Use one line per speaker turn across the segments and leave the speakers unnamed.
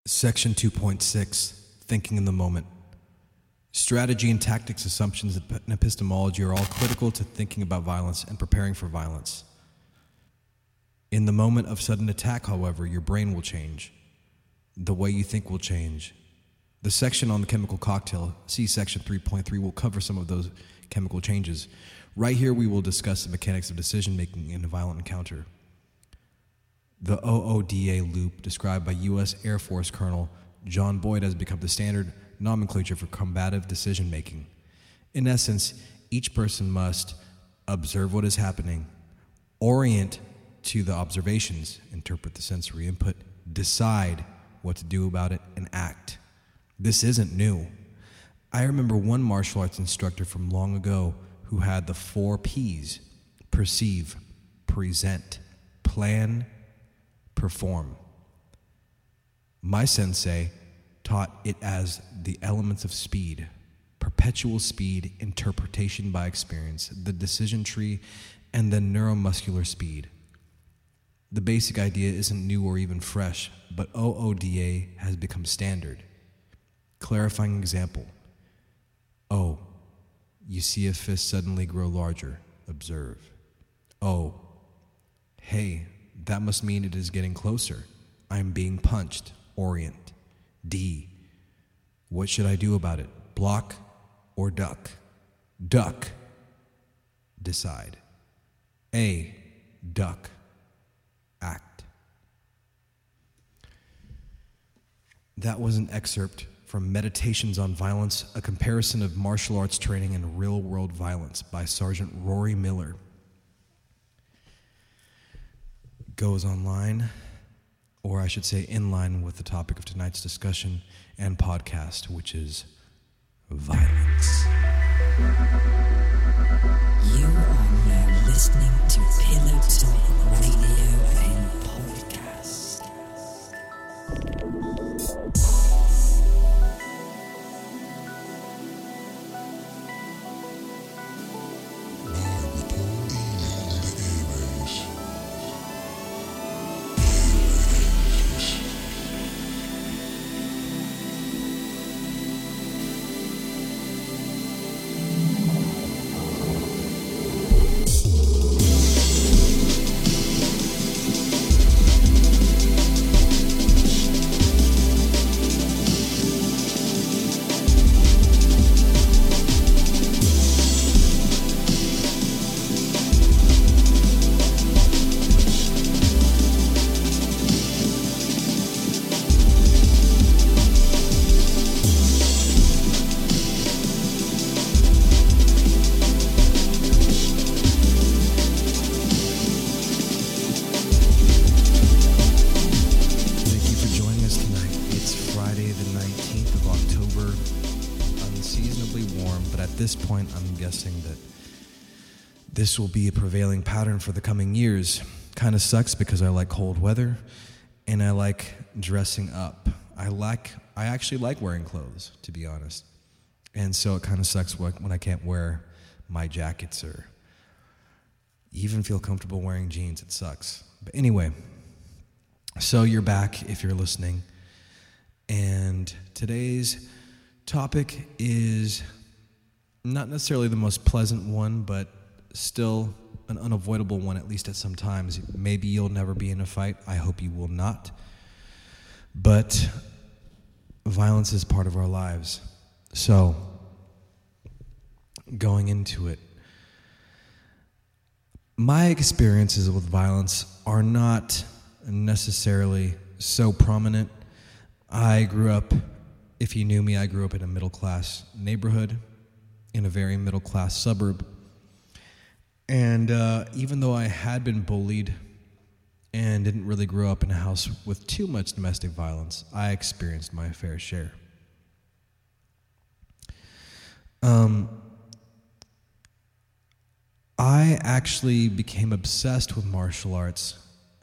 Section 2.6, Thinking in the Moment. Strategy and tactics, assumptions, and epistemology are all critical to thinking about violence and preparing for violence. In the moment of sudden attack, however, your brain will change. The way you think will change. The section on the chemical cocktail, see section 3.3, will cover some of those chemical changes. Right here, we will discuss the mechanics of decision-making in a violent encounter. The OODA loop, described by U.S. Air Force Colonel John Boyd, has become the standard nomenclature for combative decision-making. In essence, each person must observe what is happening, orient to the observations, interpret the sensory input, decide what to do about it, and act. This isn't new. I remember one martial arts instructor from long ago who had the 4 Ps: perceive, present, plan, perform. My sensei taught it as the elements of speed: perpetual speed, interpretation by experience, the decision tree, and then neuromuscular speed. The basic idea isn't new or even fresh, but OODA has become standard. Clarifying example. Oh, you see a fist suddenly grow larger. Observe. Oh, hey, that must mean it is getting closer. I'm being punched. Orient. D. What should I do about it? Block or duck? Duck. Decide. A. Duck. Act. That was an excerpt from Meditations on Violence, a comparison of martial arts training and real-world violence by Sergeant Rory Miller. Goes online, or I should say in line with the topic of tonight's discussion and podcast, which is violence.
You are now listening to Pillow Talk Radio and Podcast.
This will be a prevailing pattern for the coming years. Kind of sucks because I like cold weather and I like dressing up. I actually like wearing clothes, to be honest. And so it kind of sucks when I can't wear my jackets or even feel comfortable wearing jeans. It sucks. But anyway, so you're back if you're listening. And today's topic is not necessarily the most pleasant one, but still an unavoidable one, at least at some times. Maybe you'll never be in a fight. I hope you will not. But violence is part of our lives. So, going into it, my experiences with violence are not necessarily so prominent. I grew up, if you knew me, I grew up in a middle-class neighborhood, in a very middle-class suburb. And even though I had been bullied and didn't really grow up in a house with too much domestic violence, I experienced my fair share. I actually became obsessed with martial arts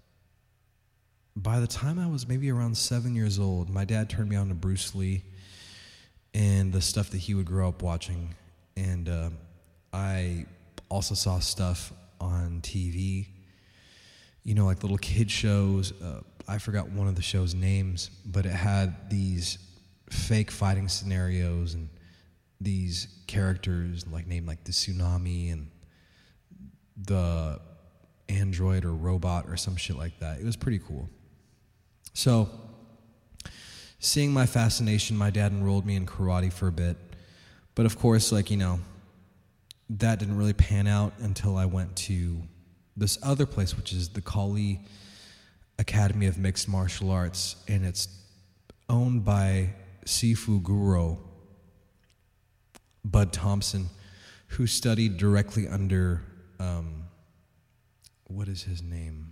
by the time I was maybe around 7 years old. My dad turned me on to Bruce Lee and the stuff that he would grow up watching. And I also saw stuff on TV, you know, like little kid shows, I forgot one of the show's names, but it had these fake fighting scenarios and these characters like named like the Tsunami and the android or robot or some shit like that. It was pretty cool. So, seeing my fascination, my dad enrolled me in karate for a bit. But of course, like, you know, that didn't really pan out until I went to this other place, which is the Kali Academy of Mixed Martial Arts, and it's owned by Sifu Guro Bud Thompson, who studied directly under, what is his name?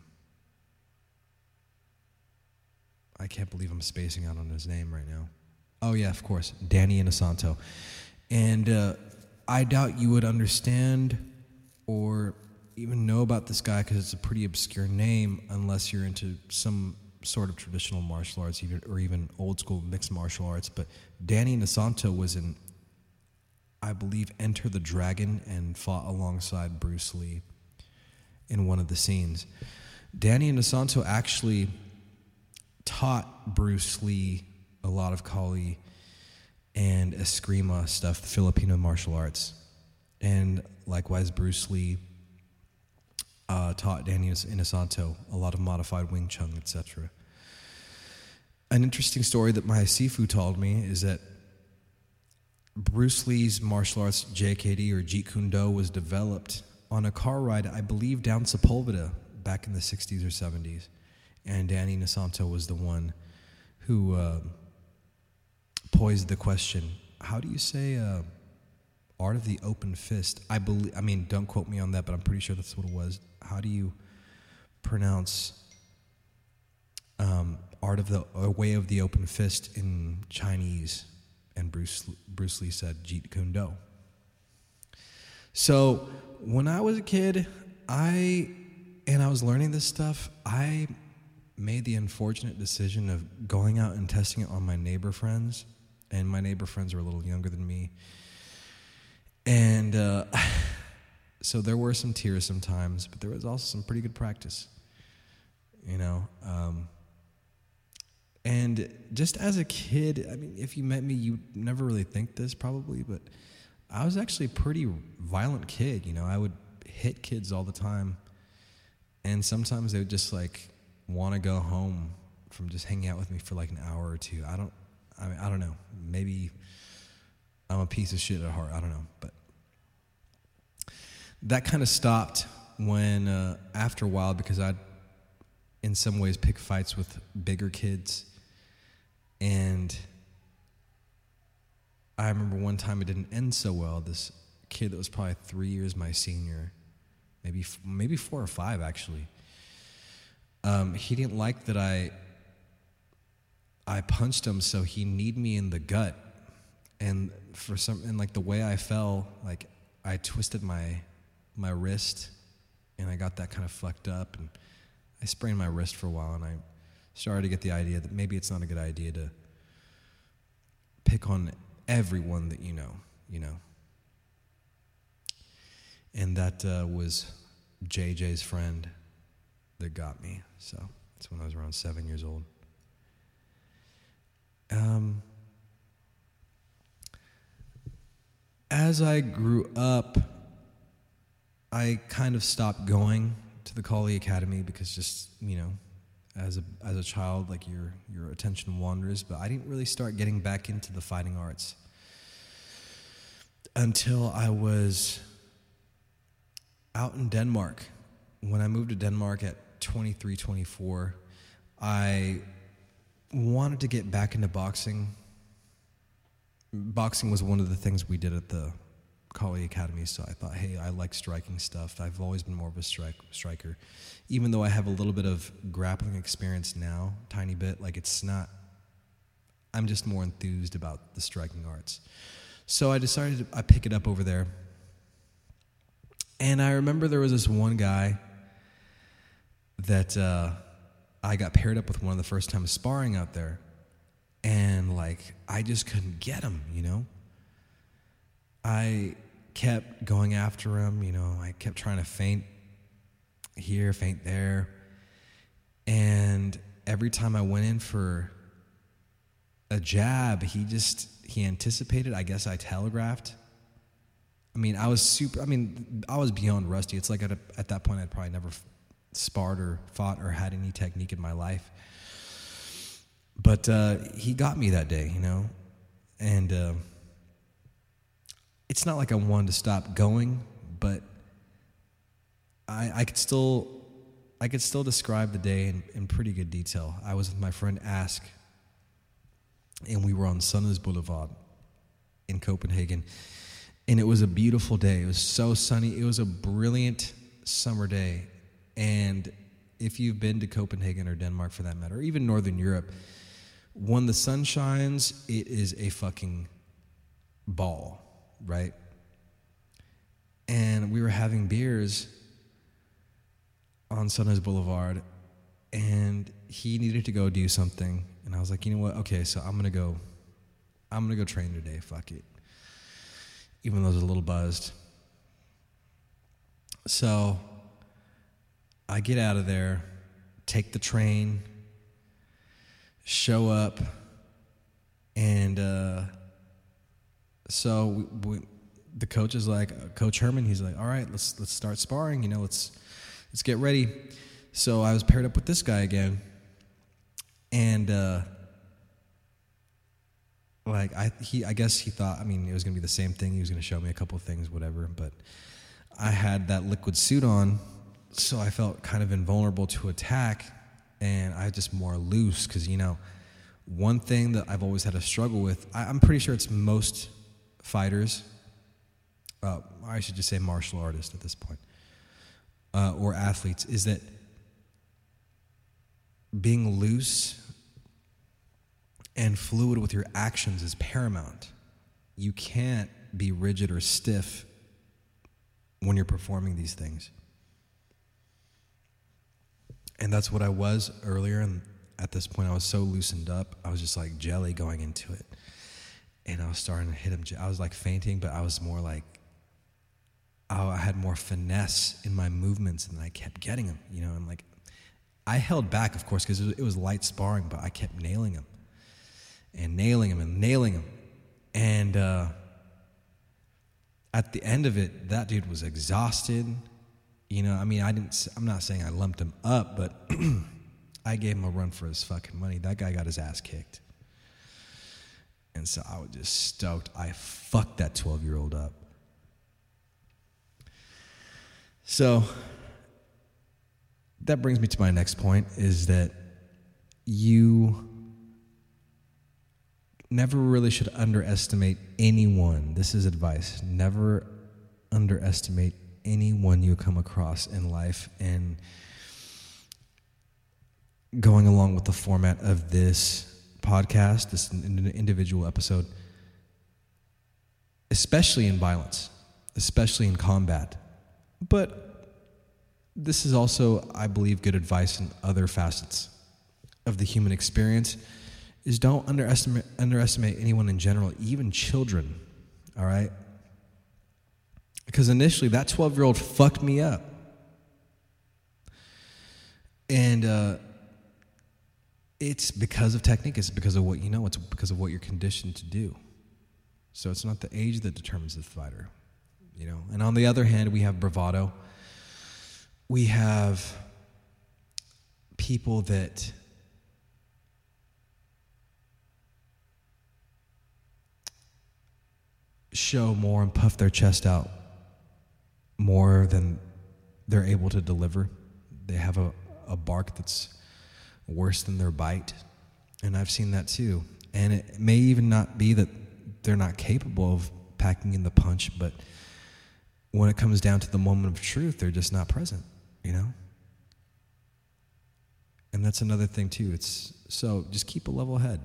I can't believe I'm spacing out on his name right now. Oh yeah, of course, Danny Inosanto. And I doubt you would understand or even know about this guy because it's a pretty obscure name unless you're into some sort of traditional martial arts or even old school mixed martial arts. But Danny Inosanto was in, I believe, Enter the Dragon and fought alongside Bruce Lee in one of the scenes. Danny Inosanto actually taught Bruce Lee a lot of Kali and Eskrima stuff, the Filipino martial arts. And likewise, Bruce Lee taught Danny Inosanto a lot of modified Wing Chun, etc. An interesting story that my Sifu told me is that Bruce Lee's martial arts, JKD or Jeet Kune Do, was developed on a car ride, I believe, down Sepulveda back in the 60s or 70s. And Danny Inosanto was the one who posed the question, how do you say art of the open fist? I mean, don't quote me on that, but I'm pretty sure that's what it was. How do you pronounce way of the open fist in Chinese? And Bruce Lee said Jeet Kune Do. So when I was a kid, I was learning this stuff, I made the unfortunate decision of going out and testing it on my neighbor friends. And my neighbor friends were a little younger than me. And so there were some tears sometimes, but there was also some pretty good practice, you know. And just as a kid, I mean, if you met me, you'd never really think this probably, but I was actually a pretty violent kid, you know. I would hit kids all the time, and sometimes they would just like want to go home from just hanging out with me for like an hour or two. I don't know. Maybe I'm a piece of shit at heart. I don't know. But that kind of stopped when, after a while, because I'd, in some ways, pick fights with bigger kids. And I remember one time it didn't end so well. This kid that was probably 3 years my senior, maybe 4 or 5, actually. He didn't like that I punched him, so he kneed me in the gut, and like the way I fell, like I twisted my wrist, and I got that kind of fucked up, and I sprained my wrist for a while, and I started to get the idea that maybe it's not a good idea to pick on everyone that you know. And that was JJ's friend that got me. So that's when I was around 7 years old. As I grew up, I kind of stopped going to the Kali Academy because just, you know, as a child, like your attention wanders, but I didn't really start getting back into the fighting arts until I was out in Denmark. When I moved to Denmark at 23, 24, I wanted to get back into boxing. Boxing was one of the things we did at the Kali Academy, so I thought, hey, I like striking stuff. I've always been more of a striker. Even though I have a little bit of grappling experience now, tiny bit, like it's not, I'm just more enthused about the striking arts. So I decided I'd pick it up over there. And I remember there was this one guy that I got paired up with one of the first times sparring out there. And, like, I just couldn't get him, you know? I kept going after him, you know? I kept trying to feint here, feint there. And every time I went in for a jab, he anticipated. I guess I telegraphed. I mean, I was beyond rusty. It's like at that point, I'd probably never sparred or fought or had any technique in my life. But he got me that day, and it's not like I wanted to stop going, but I could still describe the day in pretty good detail. I was with my friend Ask, and we were on Sundnes Boulevard in Copenhagen, and it was a beautiful day. It was so sunny. It was a brilliant summer day, and if you've been to Copenhagen or Denmark for that matter, or even Northern Europe, when the sun shines, it is a fucking ball, right? And we were having beers on Sundnes Boulevard, and he needed to go do something, and I was like, you know what? Okay, so I'm gonna go train today. Fuck it. Even though I was a little buzzed. So I get out of there, take the train, show up, and so the coach is like, Coach Herman, he's like, all right, let's start sparring, let's get ready. So I was paired up with this guy again, and I guess he thought, it was gonna be the same thing. He was gonna show me a couple of things, whatever. But I had that liquid suit on, so I felt kind of invulnerable to attack, and I just more loose because one thing that I've always had a struggle with. I'm pretty sure it's most fighters. I should just say martial artists at this point, or athletes, is that being loose and fluid with your actions is paramount. You can't be rigid or stiff when you're performing these things. And that's what I was earlier, and at this point I was so loosened up, I was just like jelly going into it. And I was starting to hit him. I was like fainting, but I was more like, I had more finesse in my movements, and I kept getting him, and like, I held back, of course, because it was light sparring, but I kept nailing him. And nailing him and nailing him. And at the end of it, that dude was exhausted. I'm not saying I lumped him up, but I gave him a run for his fucking money. That guy got his ass kicked. And so I was just stoked. I fucked that 12-year-old up. So that brings me to my next point, is that you never really should underestimate anyone. This is advice. Never underestimate anyone you come across in life. And going along with the format of this podcast, this individual episode, especially in violence, especially in combat. But this is also, I believe, good advice in other facets of the human experience, is don't underestimate anyone in general, even children, all right? Because initially, that 12-year-old fucked me up. And it's because of technique. It's because of what you know. It's because of what you're conditioned to do. So it's not the age that determines the fighter, And on the other hand, we have bravado. We have people that show more and puff their chest out more than they're able to deliver. They have a bark that's worse than their bite. And I've seen that too. And it may even not be that they're not capable of packing in the punch, but when it comes down to the moment of truth, they're just not present, And that's another thing too. So just keep a level head.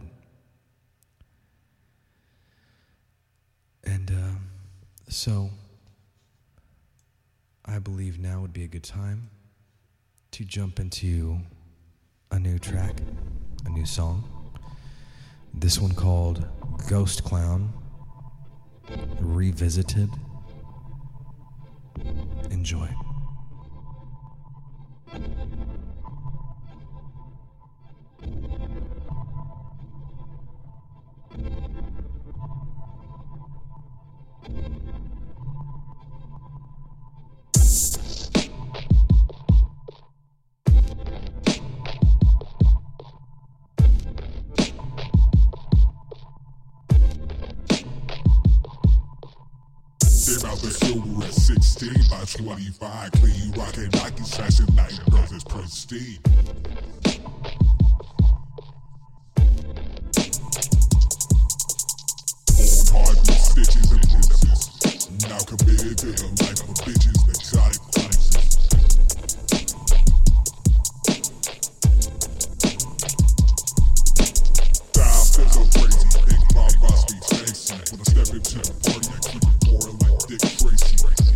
And so I believe now would be a good time to jump into a new track, a new song. This one called Ghost Clown, Revisited. Enjoy.
the silver at 16. By 25, clean rockin' Nike, smashing night girls is pristine. On hard with stitches and bruises. Now committed to the life of bitches, exotic cruises. Style feels so crazy, think my boss be fancy. When I step into the party, I keep it boring like Dick Tracy.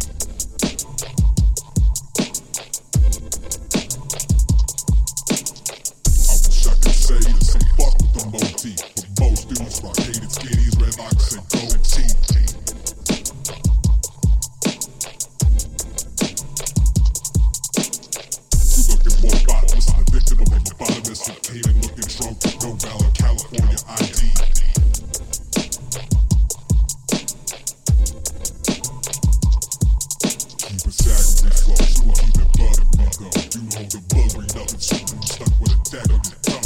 I wish I could say the same fuck with the motif, but most dudes rock hated skinnies, red locks, and gold teeth. You looking more bottomless than a victim of a lobotomist, and Canaan looking drunk, no valid California ID. Keep it saggy, flow, you will keep it bugging me though. You hold the buggery, nothing shooting, stuck with a tag on your tongue.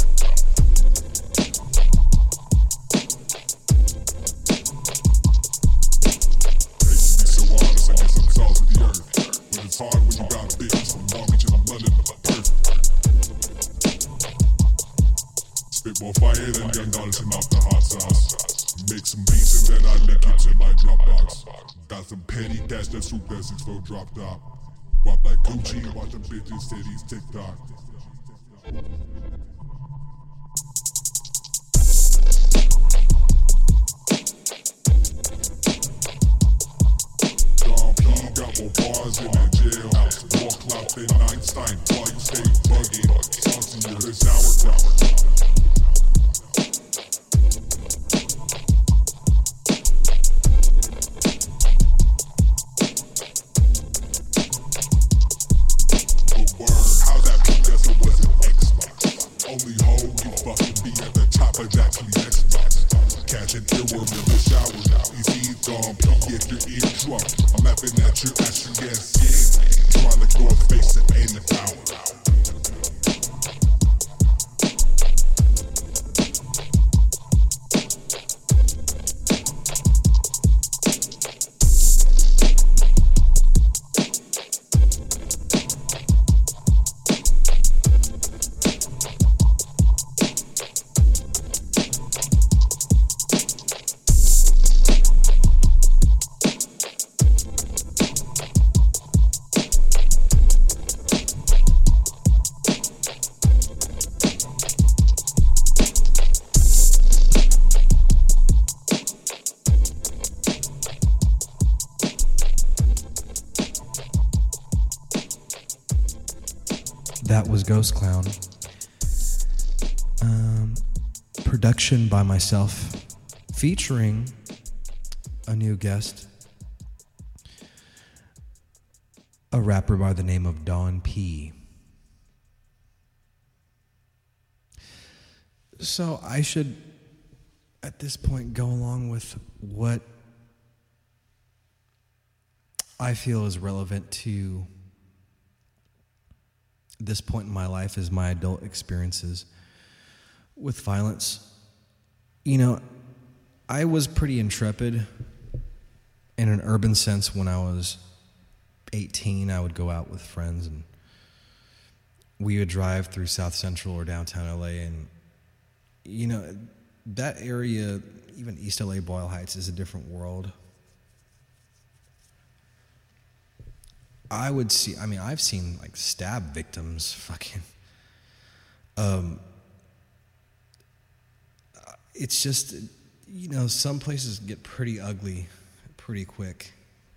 Hate to be so honest, I guess I'm salt of the earth. But it's hard when you got bitches from Long Beach and London to Perth. Spit more fire than young dollars and off the hot sauce. Make some beats and then I lick it to my Dropbox. Got some petty cash that soup that 6-4 drop top. Walk like Gucci, watch them bitches titties TikTok. Dom P got more bars in that jailhouse. More clout than Einstein while you stay bugging. Saucy with a sauerkraut. Only hoe you fucking be at the top of that Xbox. Catching earworm in the shower. These he's gone pee if you're in drunk. I'm laughing at your ashy ass skin. Trying to go face it ain't the power.
That was Ghost Clown. Production by myself, featuring a new guest, a rapper by the name of Don P. So I should, at this point, go along with what I feel is relevant to this point in my life as my adult experiences with violence. You know, I was pretty intrepid in an urban sense when I was 18. I would go out with friends and we would drive through South Central or downtown LA, and you know, that area, even East LA, Boyle Heights, is a different world. I've seen like stab victims fucking it's just, you know, some places get pretty ugly pretty quick.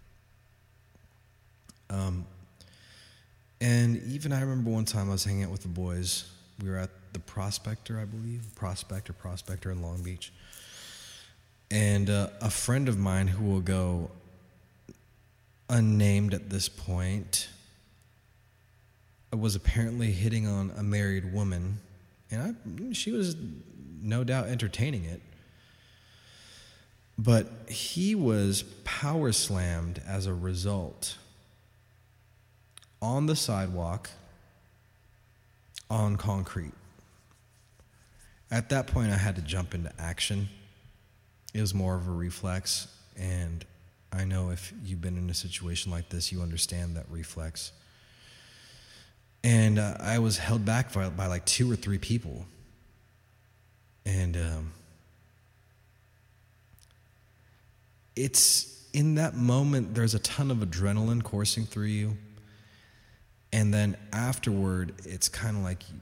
And even I remember one time I was hanging out with the boys. We were at the Prospector, I believe, Prospector in Long Beach. And a friend of mine who will go unnamed at this point was apparently hitting on a married woman, and she was no doubt entertaining it, but he was power slammed as a result on the sidewalk on concrete. At that point I had to jump into action. It was more of a reflex, and I know if you've been in a situation like this, you understand that reflex. And I was held back by like 2 or 3 people. And it's in that moment, there's a ton of adrenaline coursing through you. And then afterward, it's kind of like,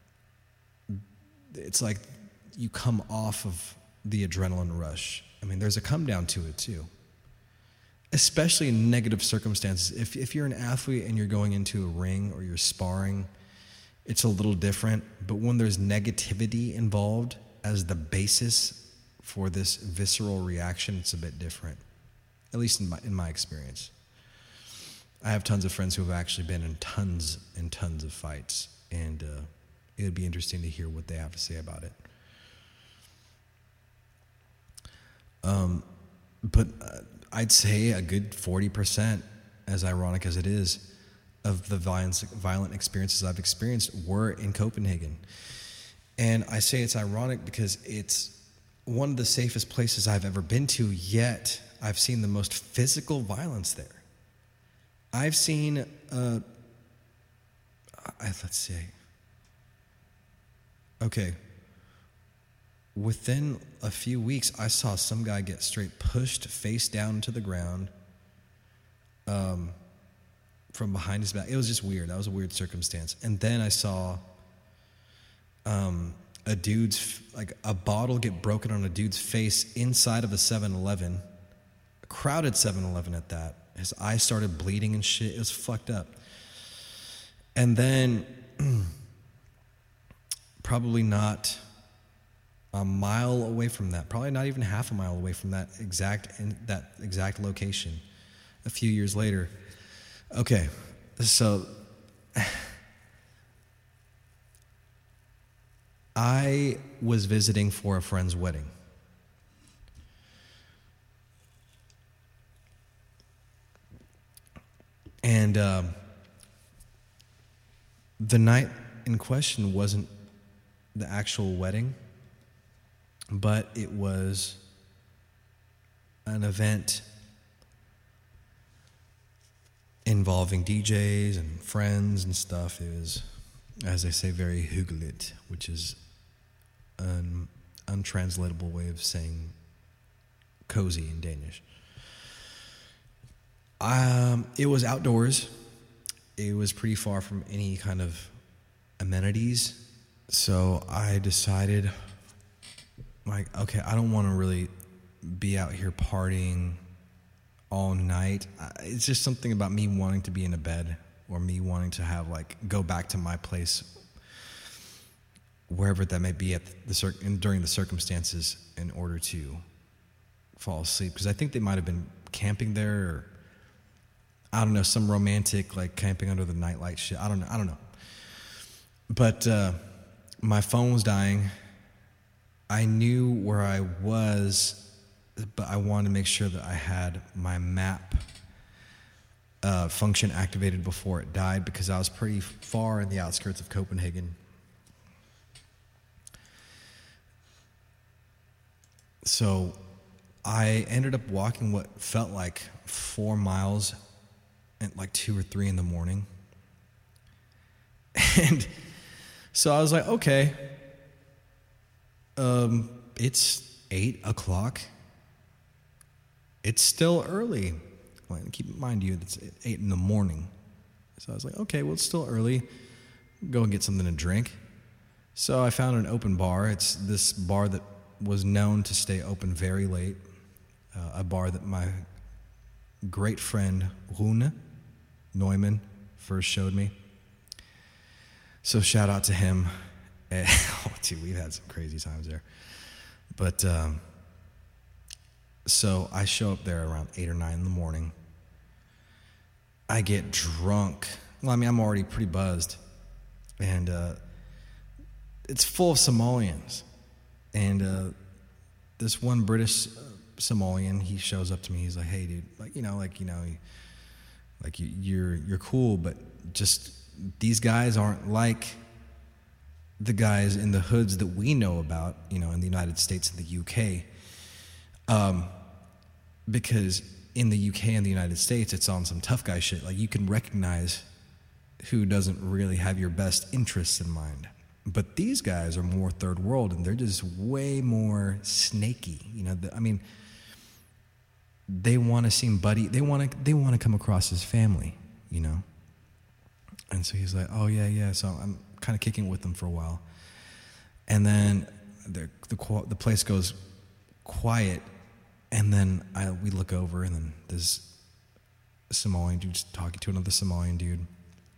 it's like you come off of the adrenaline rush. I mean, there's a come down to it too. Especially in negative circumstances. If you're an athlete and you're going into a ring or you're sparring, it's a little different. But when there's negativity involved as the basis for this visceral reaction, it's a bit different. At least in my experience. I have tons of friends who have actually been in tons and tons of fights, and it would be interesting to hear what they have to say about it. But I'd say a good 40%, as ironic as it is, of the violent experiences I've experienced were in Copenhagen. And I say it's ironic because it's one of the safest places I've ever been to, yet I've seen the most physical violence there. I've seen, let's see. Okay. Within a few weeks, I saw some guy get straight pushed face down to the ground from behind his back. It was just weird. That was a weird circumstance. And then I saw a dude's, like a bottle get broken on a dude's face inside of a 7-Eleven, a crowded 7-Eleven at that. His eye started bleeding and shit. It was fucked up. And then, probably not a mile away from that, probably not even half a mile away from that exact location, a few years later. Okay, so I was visiting for a friend's wedding. And the night in question wasn't the actual wedding, but it was an event involving DJs and friends and stuff. It was, as they say, very hyggeligt, which is an untranslatable way of saying cozy in Danish. It was outdoors. It was pretty far from any kind of amenities. So I decided, like, okay, I don't want to really be out here partying all night. It's just something about me wanting to be in a bed, or me wanting to have, like, go back to my place, wherever that may be during the circumstances, in order to fall asleep. Because I think they might have been camping there, or I don't know, some romantic, like, camping under the nightlight shit. I don't know. But my phone was dying. I knew where I was, but I wanted to make sure that I had my map function activated before it died, because I was pretty far in the outskirts of Copenhagen. So I ended up walking what felt like 4 miles at like 2 or 3 in the morning. And so I was like, okay, it's 8 o'clock. It's still early. Well, keep in mind, it's 8 in the morning. So I was like, okay, well, it's still early. Go and get something to drink. So I found an open bar. It's this bar that was known to stay open very late. A bar that my great friend Rune Neumann first showed me. So shout out to him. Oh, dude, we've had some crazy times there. But so I show up there around 8 or 9 in the morning. I get drunk. Well, I mean, I'm already pretty buzzed. And it's full of Somalians. And this one British Somalian, he shows up to me. He's like, "Hey, dude, you're cool, but just these guys aren't like the guys in the hoods that we know about, in the United States and the UK, because in the UK and the United States, it's on some tough guy shit. Like, you can recognize who doesn't really have your best interests in mind. But these guys are more third world, and they're just way more snaky. You know, I mean, they want to seem buddy. They want to come across as family, you know. And so he's like, oh, yeah. So I'm kind of kicking it with them for a while. And then the place goes quiet. And then we look over, and then there's a Somalian dude talking to another Somalian dude.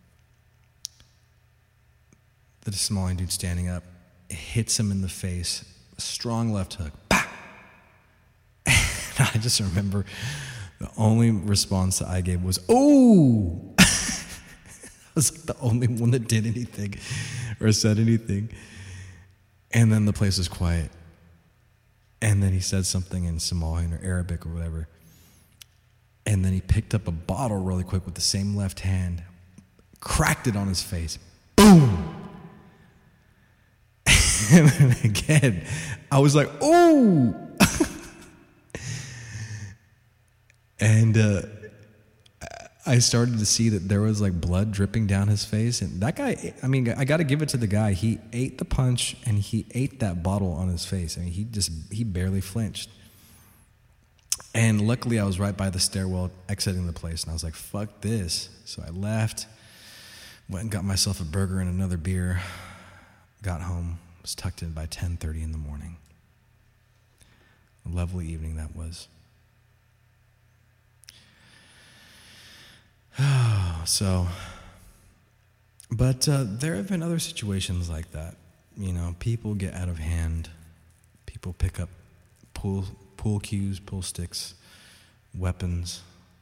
The Somalian dude standing up, hits him in the face, a strong left hook. Bah! And I just remember the only response that I gave was, "Oh!" I was like the only one that did anything or said anything. And then the place was quiet. And then he said something in Somalian or Arabic or whatever. And then he picked up a bottle really quick with the same left hand, cracked it on his face. Boom! And then again, I was like, "Oh!" And I started to see that there was like blood dripping down his face. And that guy, I mean, I got to give it to the guy. He ate the punch and he ate that bottle on his face. I mean, he barely flinched. And luckily I was right by the stairwell exiting the place. And I was like, fuck this. So I left, went and got myself a burger and another beer, got home, was tucked in by 10:30 in the morning. A lovely evening that was. So, but there have been other situations like that. You know, people get out of hand. People pick up pool cues, pool sticks, weapons.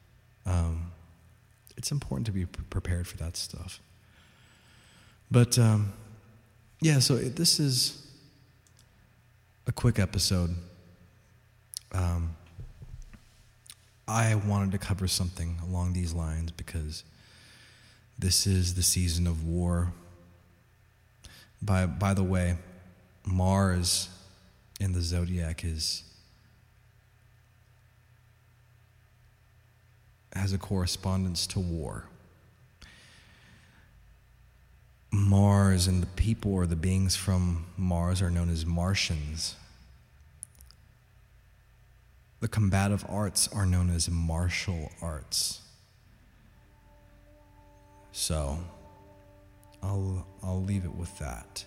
It's important to be prepared for that stuff. But, yeah, so this is a quick episode. I wanted to cover something along these lines because this is the season of war. By the way, Mars in the zodiac has a correspondence to war. Mars and the people or the beings from Mars are known as Martians. The combative arts are known as martial arts. So, I'll leave it with that.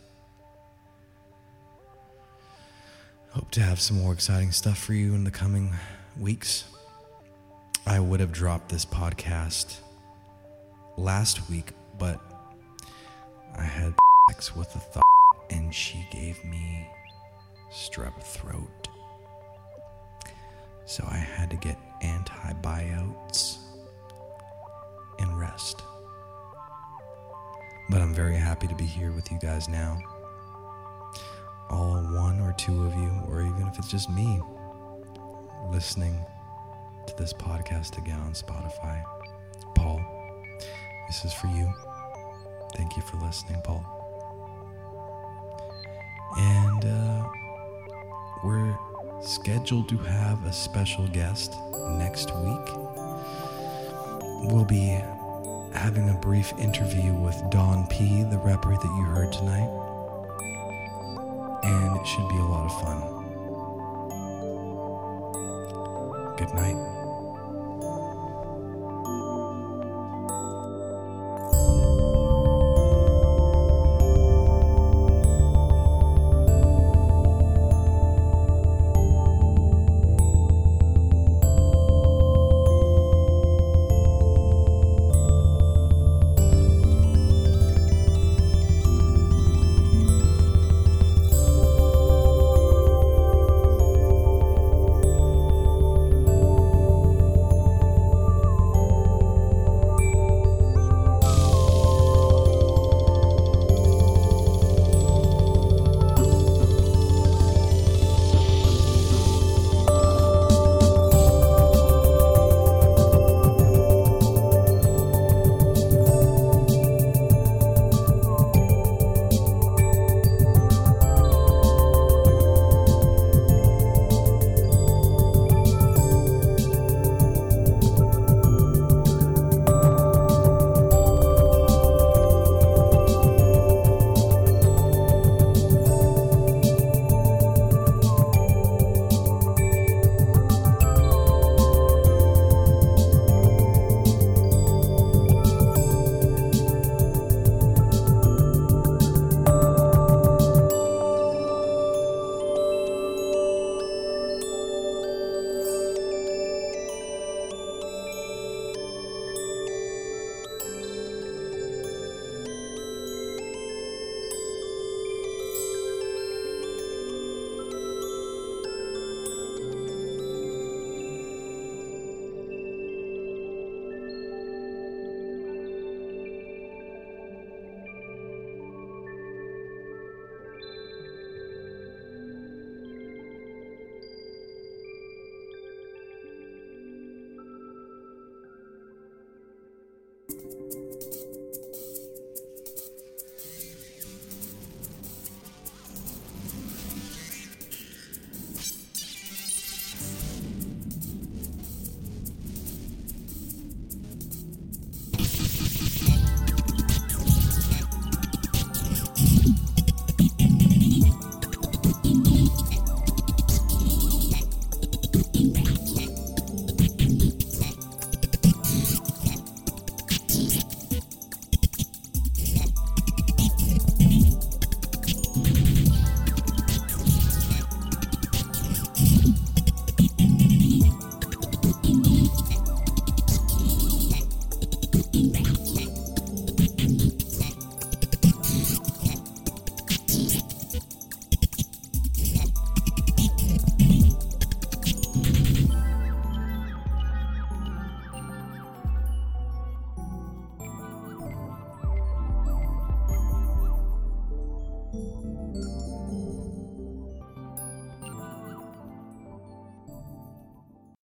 Hope to have some more exciting stuff for you in the coming weeks. I would have dropped this podcast last week, but I had sex with a thought and she gave me strep throat. So I had to get antibiotics and rest. But I'm very happy to be here with you guys now. All one or two of you, or even if it's just me, listening to this podcast again on Spotify. Paul, this is for you. Thank you for listening, Paul. And we're scheduled to have a special guest next week. We'll be having a brief interview with Don P, the rapper that you heard tonight. And it should be a lot of fun. Good night.